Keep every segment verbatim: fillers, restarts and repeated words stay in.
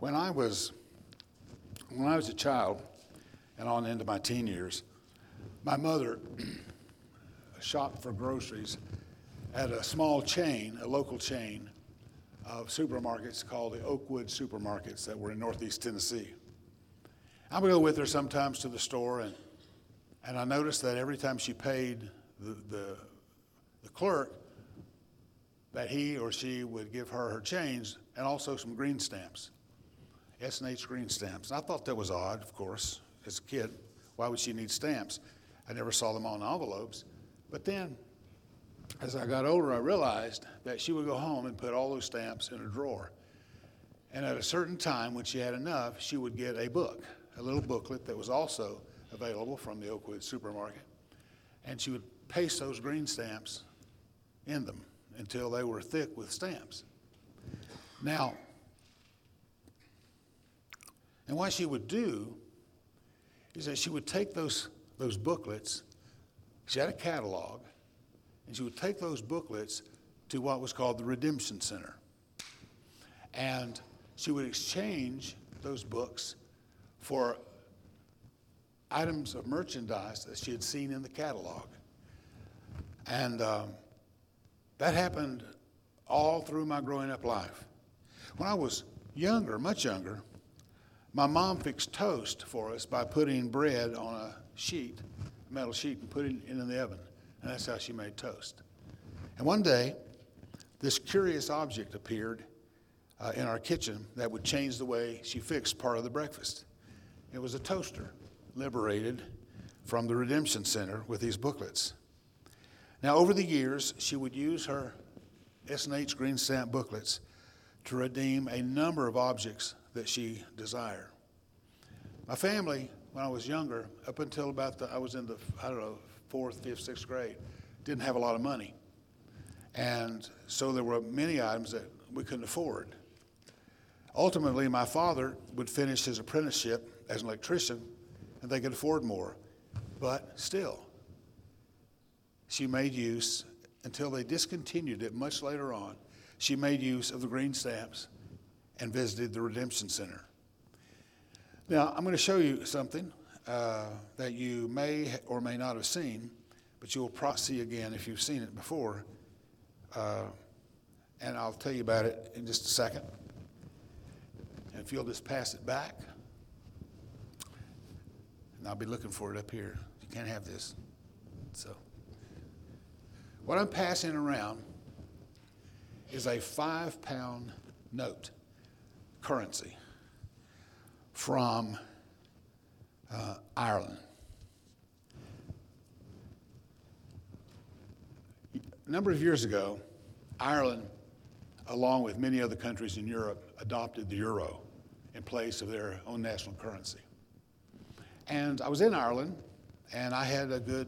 When I was when I was a child and on into my teen years, my mother shopped for groceries at a small chain, a local chain of supermarkets called the Oakwood Supermarkets that were in Northeast Tennessee. I would go with her sometimes to the store, and and I noticed that every time she paid the the, the clerk, that he or she would give her her change and also some green stamps, S and H green stamps. And I thought that was odd, of course, as a kid. Why would she need stamps? I never saw them on envelopes. But then, as I got older, I realized that she would go home and put all those stamps in a drawer. And at a certain time, when she had enough, she would get a book, a little booklet that was also available from the Oakwood Supermarket. And she would paste those green stamps in them until they were thick with stamps. Now, and what she would do is that she would take those, those booklets, she had a catalog, and she would take those booklets to what was called the Redemption Center. And she would exchange those books for items of merchandise that she had seen in the catalog. And um, that happened all through my growing up life. When I was younger, much younger, my mom fixed toast for us by putting bread on a sheet, a metal sheet, and putting it in the oven. And that's how she made toast. And one day, this curious object appeared uh, in our kitchen that would change the way she fixed part of the breakfast. It was a toaster liberated from the Redemption Center with these booklets. Now, over the years, she would use her S and H green stamp booklets to redeem a number of objects that she desired. My family, when I was younger, up until about the, I was in the, I don't know, fourth, fifth, sixth grade, didn't have a lot of money. And so there were many items that we couldn't afford. Ultimately, my father would finish his apprenticeship as an electrician, and they could afford more. But still, she made use, until they discontinued it much later on, she made use of the green stamps and visited the Redemption Center. Now, I'm going to show you something uh, that you may or may not have seen, but you'll probably see again if you've seen it before. Uh, and I'll tell you about it in just a second. And if you'll just pass it back, and I'll be looking for it up here. You can't have this. So, what I'm passing around is a five-pound note, currency, from uh, Ireland. A number of years ago, Ireland, along with many other countries in Europe, adopted the euro in place of their own national currency. And I was in Ireland, and I had a good,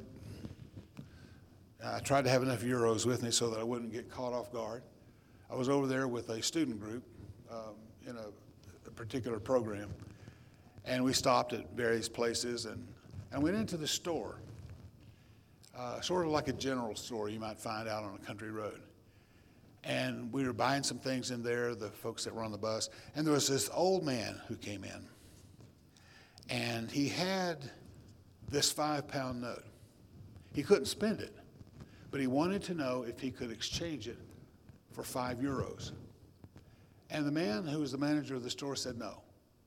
I tried to have enough euros with me so that I wouldn't get caught off guard. I was over there with a student group um, in a, a particular program, and we stopped at various places and, and went into the store, uh, sort of like a general store you might find out on a country road. And we were buying some things in there, the folks that were on the bus, and there was this old man who came in, and he had this five-pound note. He couldn't spend it, but he wanted to know if he could exchange it for five euros. And the man who was the manager of the store said no.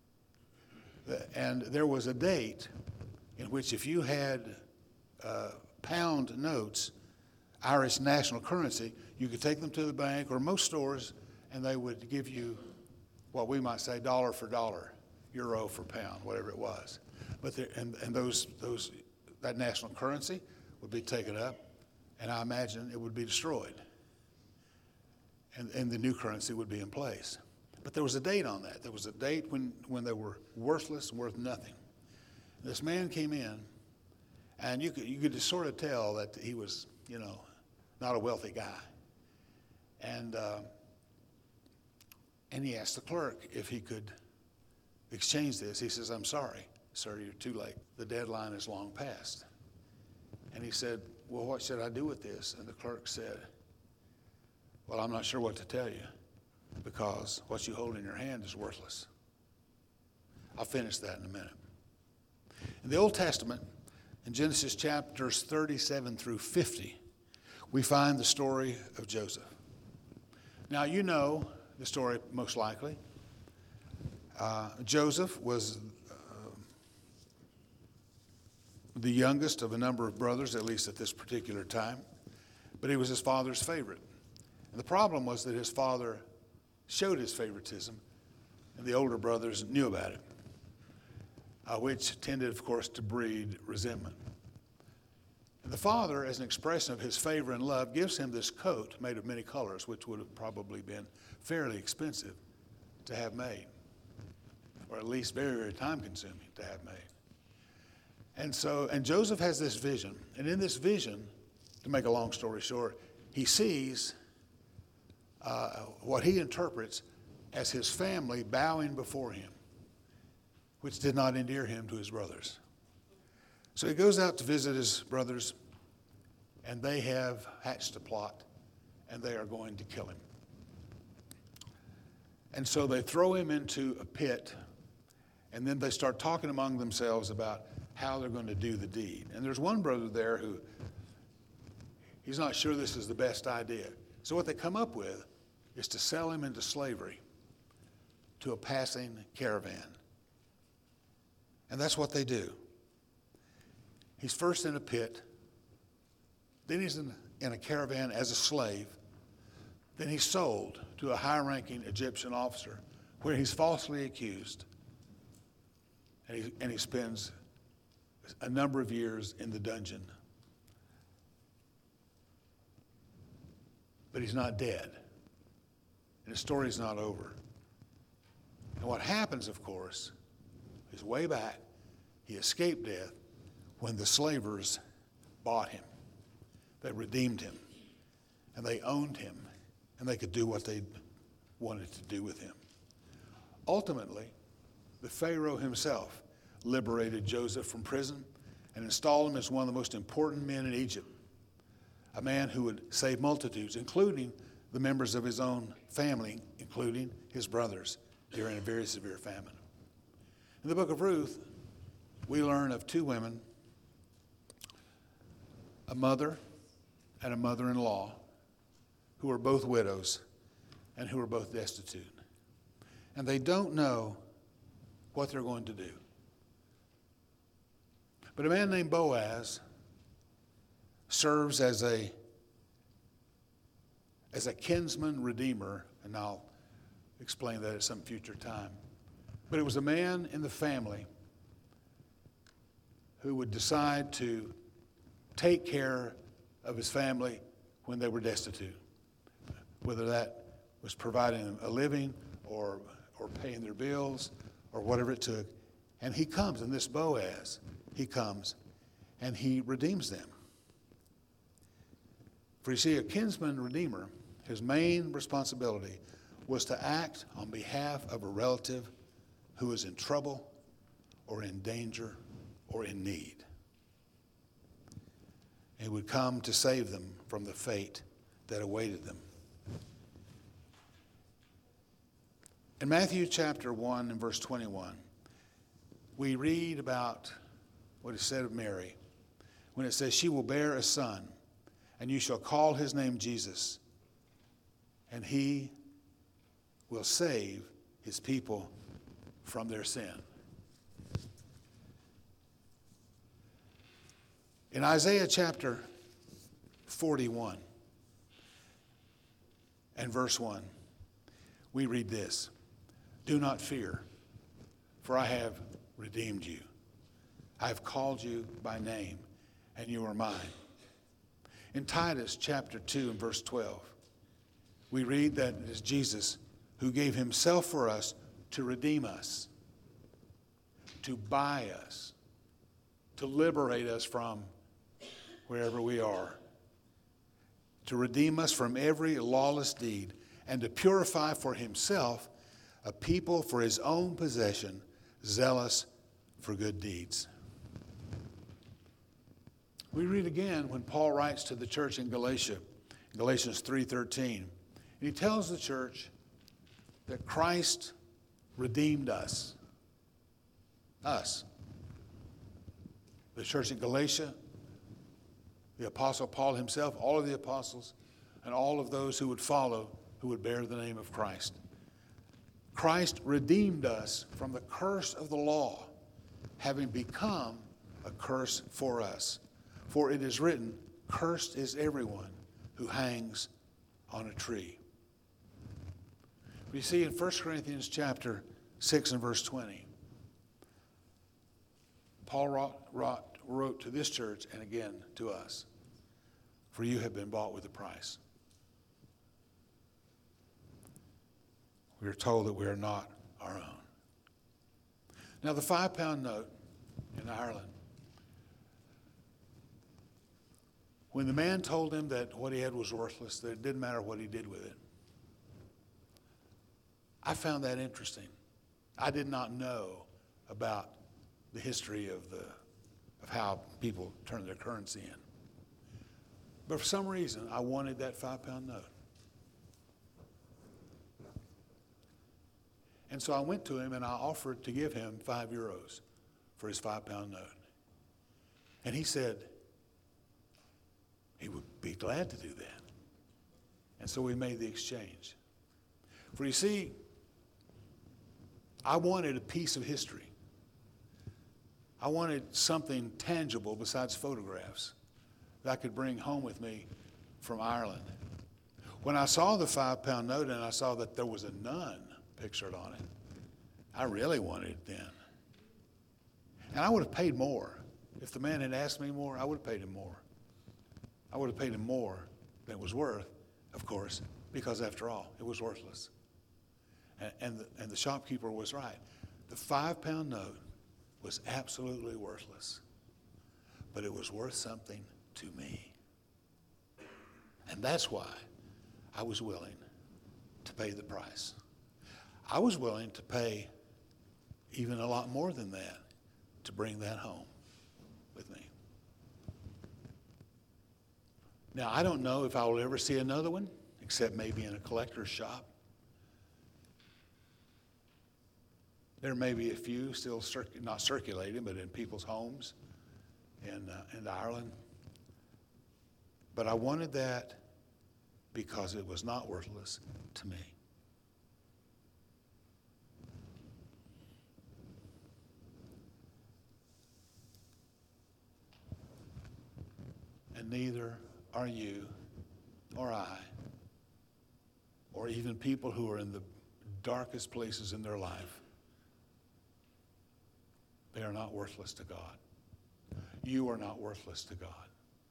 And there was a date in which if you had uh, pound notes, Irish national currency, you could take them to the bank or most stores, and they would give you what we might say dollar for dollar, euro for pound, whatever it was. But there, and, and those those that national currency would be taken up, and I imagine it would be destroyed. And, and the new currency would be in place. But there was a date on that. There was a date when, when they were worthless, worth nothing. This man came in, and you could you could just sort of tell that he was, you know, not a wealthy guy. And uh, and he asked the clerk if he could exchange this. He says, "I'm sorry, sir, you're too late. The deadline is long past." And he said, "Well, what should I do with this?" And the clerk said, "Well, I'm not sure what to tell you, because what you hold in your hand is worthless." I'll finish that in a minute. In the Old Testament, in Genesis chapters thirty-seven through fifty, we find the story of Joseph. Now, you know the story most likely. Uh, Joseph was uh, the youngest of a number of brothers, at least at this particular time, but he was his father's favorite. And the problem was that his father showed his favoritism, and the older brothers knew about it, uh, which tended, of course, to breed resentment. And the father, as an expression of his favor and love, gives him this coat made of many colors, which would have probably been fairly expensive to have made, or at least very, very time-consuming to have made. And so, and Joseph has this vision, and in this vision, to make a long story short, he sees uh, what he interprets as his family bowing before him, which did not endear him to his brothers. So he goes out to visit his brothers, and they have hatched a plot, and they are going to kill him. And so they throw him into a pit, and then they start talking among themselves about how they're going to do the deed. And there's one brother there who, he's not sure this is the best idea. So what they come up with is to sell him into slavery to a passing caravan. And that's what they do. He's first in a pit, then he's in, in a caravan as a slave, then he's sold to a high-ranking Egyptian officer where he's falsely accused, and he, and he spends a number of years in the dungeon. But he's not dead, and his story's not over. And what happens, of course, is way back, he escaped death when the slavers bought him. They redeemed him, and they owned him, and they could do what they wanted to do with him. Ultimately, the Pharaoh himself liberated Joseph from prison and installed him as one of the most important men in Egypt, a man who would save multitudes, including the members of his own family, including his brothers, during a very severe famine. In the book of Ruth, we learn of two women, a mother and a mother-in-law, who are both widows and who are both destitute. And they don't know what they're going to do. But a man named Boaz serves as a, as a kinsman redeemer, and I'll explain that at some future time. But it was a man in the family who would decide to take care of his family when they were destitute, whether that was providing them a living or, or paying their bills or whatever it took. And he comes, and this Boaz, he comes, and he redeems them. For you see, a kinsman redeemer, his main responsibility was to act on behalf of a relative who is in trouble or in danger or in need. He would come to save them from the fate that awaited them. In Matthew chapter one and verse twenty-one, we read about what is said of Mary when it says, "She will bear a son, and you shall call his name Jesus, and he will save his people from their sin." In Isaiah chapter forty-one and verse one, we read this: "Do not fear, for I have redeemed you. I have called you by name, and you are mine." In Titus chapter two and verse twelve, we read that it is Jesus who gave himself for us to redeem us, to buy us, to liberate us from wherever we are, to redeem us from every lawless deed, and to purify for himself a people for his own possession, zealous for good deeds. We read again when Paul writes to the church in Galatia, Galatians three thirteen, and he tells the church that Christ redeemed us Us. The church at Galatia, the Apostle Paul himself, all of the apostles, and all of those who would follow, who would bear the name of Christ. Christ redeemed us from the curse of the law, having become a curse for us. For it is written, cursed is everyone who hangs on a tree. We see in First Corinthians chapter six and verse twenty, Paul wrote, wrote, wrote to this church and again to us, for you have been bought with a price. We are told that we are not our own. Now the five pound note in Ireland, when the man told him that what he had was worthless, that it didn't matter what he did with it, I found that interesting. I did not know about the history of the of how people turn their currency in. But for some reason, I wanted that five pound note. And so I went to him and I offered to give him five euros for his five pound note. And he said he would be glad to do that. And so we made the exchange. For you see, I wanted a piece of history. I wanted something tangible besides photographs that I could bring home with me from Ireland. When I saw the five pound note and I saw that there was a nun pictured on it, I really wanted it then. And I would have paid more. If the man had asked me more, I would have paid him more. I would have paid him more than it was worth, of course, because after all, it was worthless. And, and, the, and the shopkeeper was right. The five pound note was absolutely worthless, but it was worth something to me. And that's why I was willing to pay the price. I was willing to pay even a lot more than that to bring that home with me. Now, I don't know if I will ever see another one, except maybe in a collector's shop. There may be a few still circ- not circulating, but in people's homes in, uh, in Ireland. But I wanted that because it was not worthless to me. And neither are you or I, or even people who are in the darkest places in their life. They are not worthless to God. You are not worthless to God.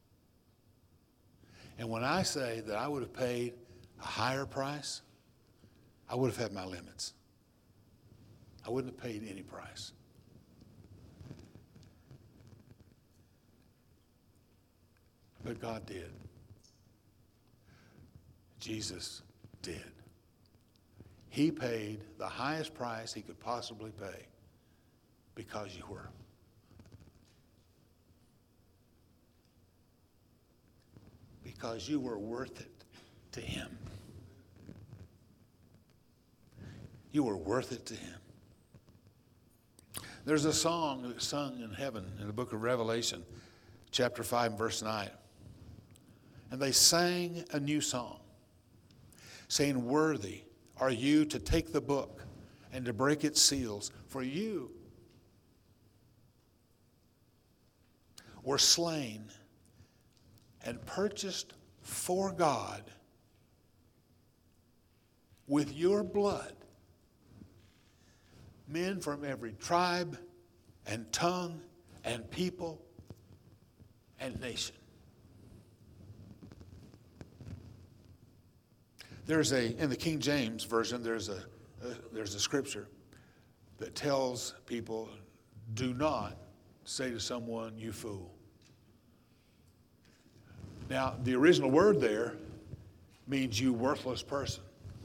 And when I say that I would have paid a higher price, I would have had my limits. I wouldn't have paid any price. But God did. Jesus did. He paid the highest price he could possibly pay because you were. Because you were worth it to him. You were worth it to him. There's a song that's sung in heaven in the book of Revelation, chapter five, verse nine. And they sang a new song, saying, "Worthy are you to take the book and to break its seals, for you were slain and purchased for God with your blood men from every tribe and tongue and people and nation." There's a, in the King James Version, there's a, a there's a scripture that tells people, do not say to someone, "you fool." Now, the original word there means you worthless person.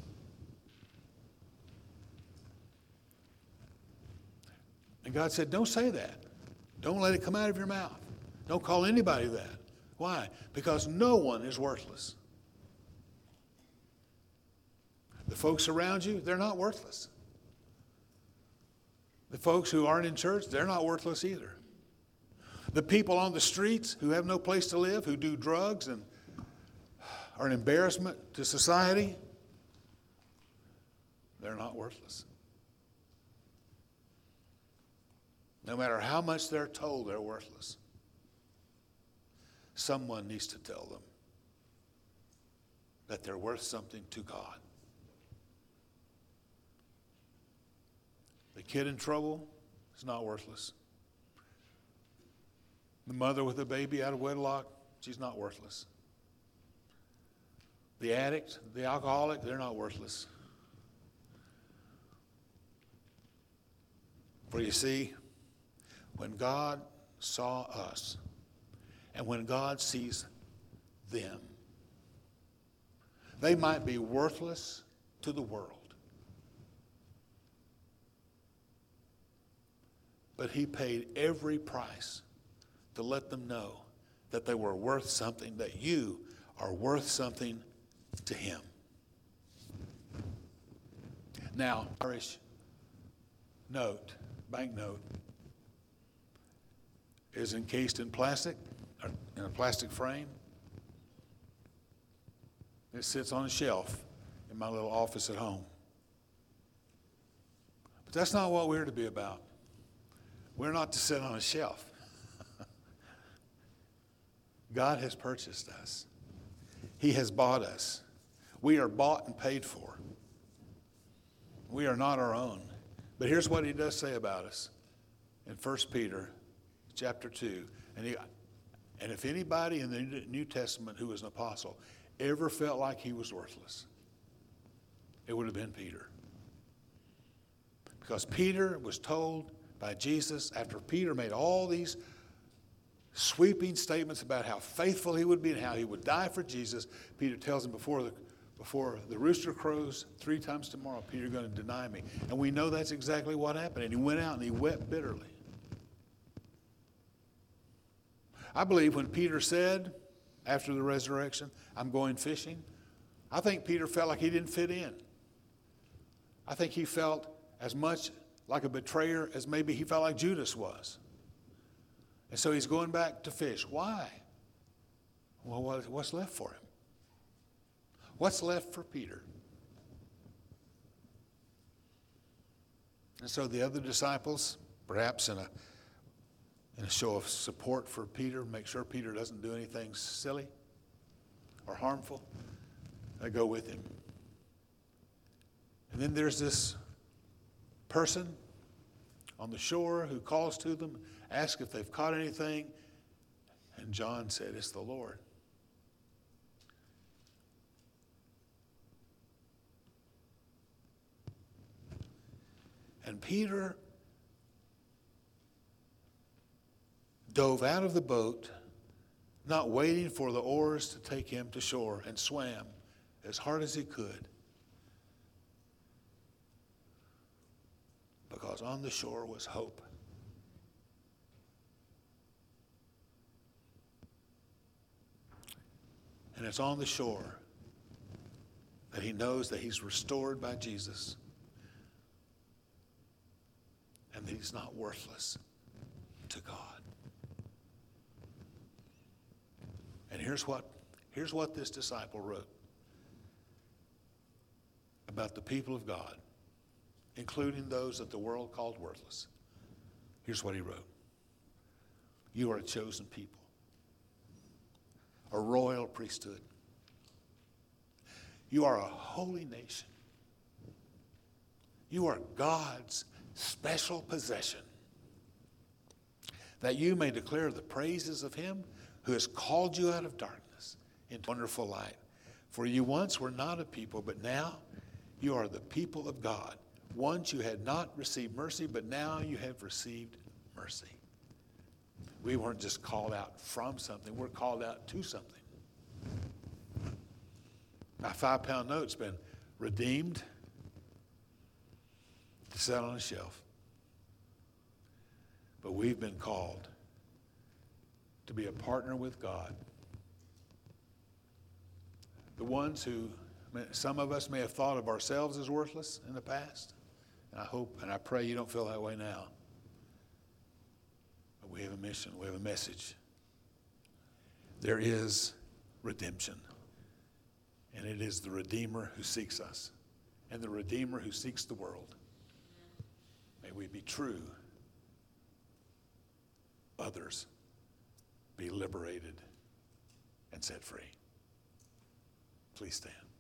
And God said, don't say that. Don't let it come out of your mouth. Don't call anybody that. Why? Because no one is worthless. The folks around you, they're not worthless. The folks who aren't in church, they're not worthless either. The people on the streets who have no place to live, who do drugs and are an embarrassment to society, they're not worthless. No matter how much they're told they're worthless, someone needs to tell them that they're worth something to God. The kid in trouble is not worthless. The mother with a baby out of wedlock, she's not worthless. The addict, the alcoholic, they're not worthless. For you see, when God saw us, and when God sees them, they might be worthless to the world, but he paid every price to let them know that they were worth something, that you are worth something to him. Now, Irish note, banknote, is encased in plastic, or in a plastic frame. It sits on a shelf in my little office at home. But that's not what we're to be about. We're not to sit on a shelf. God has purchased us. He has bought us. We are bought and paid for. We are not our own. But here's what he does say about us in First Peter chapter two. And, he, and if anybody in the New Testament who was an apostle ever felt like he was worthless, it would have been Peter. Because Peter was told by Jesus, after Peter made all these sweeping statements about how faithful he would be and how he would die for Jesus, Peter tells him, before the, before the rooster crows three times tomorrow, Peter, you're going to deny me. And we know that's exactly what happened. And he went out and he wept bitterly. I believe when Peter said, after the resurrection, I'm going fishing, I think Peter felt like he didn't fit in. I think he felt as much like a betrayer as maybe he felt like Judas was. And so he's going back to fish. Why? Well, what's left for him? What's left for Peter? And so the other disciples, perhaps in a, in a show of support for Peter, make sure Peter doesn't do anything silly or harmful, they go with him. And then there's this person on the shore who calls to them, asks if they've caught anything, and John said, it's the Lord. And Peter dove out of the boat, not waiting for the oars to take him to shore, and swam as hard as he could. Because on the shore was hope. And it's on the shore that he knows that he's restored by Jesus and that he's not worthless to God. And here's what, here's what this disciple wrote about the people of God, including those that the world called worthless. Here's what he wrote. You are a chosen people, a royal priesthood. You are a holy nation. You are God's special possession, that you may declare the praises of him who has called you out of darkness into wonderful light. For you once were not a people, but now you are the people of God. Once you had not received mercy, but now you have received mercy. We weren't just called out from something, we're called out to something. My five-pound note's been redeemed to sit on a shelf. But we've been called to be a partner with God. The ones who, some of us may have thought of ourselves as worthless in the past, And I hope and I pray you don't feel that way now. But we have a mission. We have a message. There is redemption. And it is the Redeemer who seeks us. And the Redeemer who seeks the world. May we be true. Others be liberated and set free. Please stand.